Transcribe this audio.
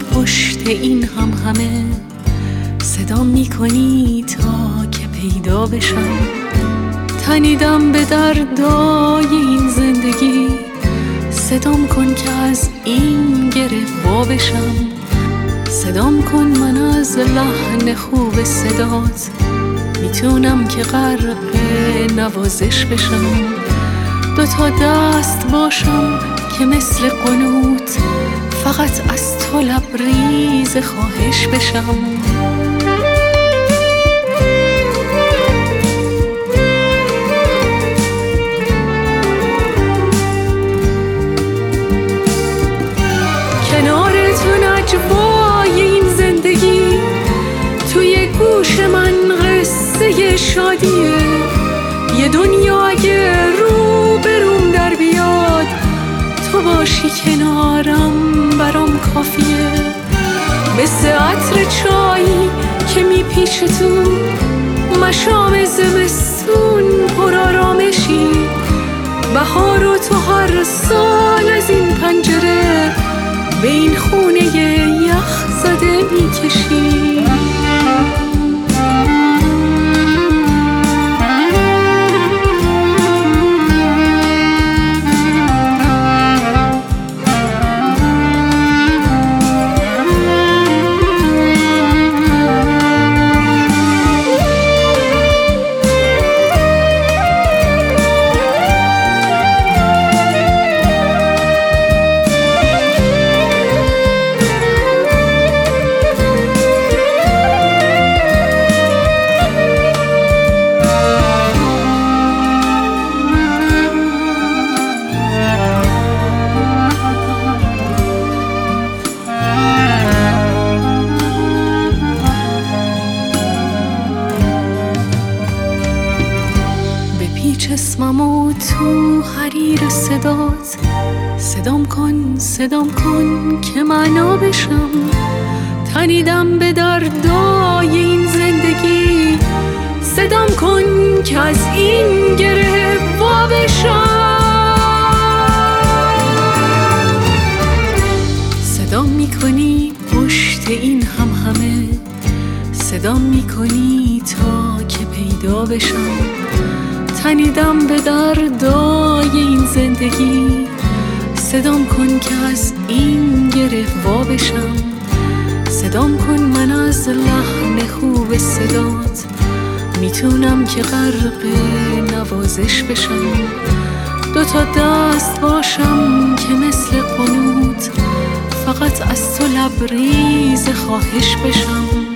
پشت این همه صدام میکنی تا که پیدا بشم. تنیدم به دردای این زندگی، صدام کن که از این گره وا بشم. صدام کن من از لحن خوب صدات میتونم که غرق نوازش بشم. دوتا دست باشم که مثل قنوت فقط از تو لبریز خواهش بشم. کنار تو نجوای این زندگی، توی گوش من قصه شادیه. یه دنیا اگه رو بروم در بیاد، تو باشی کنارم برام کافیه. مثل عطر چایی که میپیچه تو مشام زمستون پر آرامشی. بهار و تو هر سال از این پنجره به این خونه یخ زده میکشی. اسمم و تو حریر صدات صدام کن که معنا بشم. تنیدم به دردای این زندگی، صدام کن که از این گره وا بشم. صدام میکنی پشت این همه، صدام میکنی تا که پیدا بشم. تنیدم به دردای این زندگی، صدام کن که از این گره وا بشم. صدام کن من از لحن خوب صدات میتونم که غرق نوازش بشم. دوتا دست باشم که مثل قنوت فقط از تو لبریز خواهش بشم.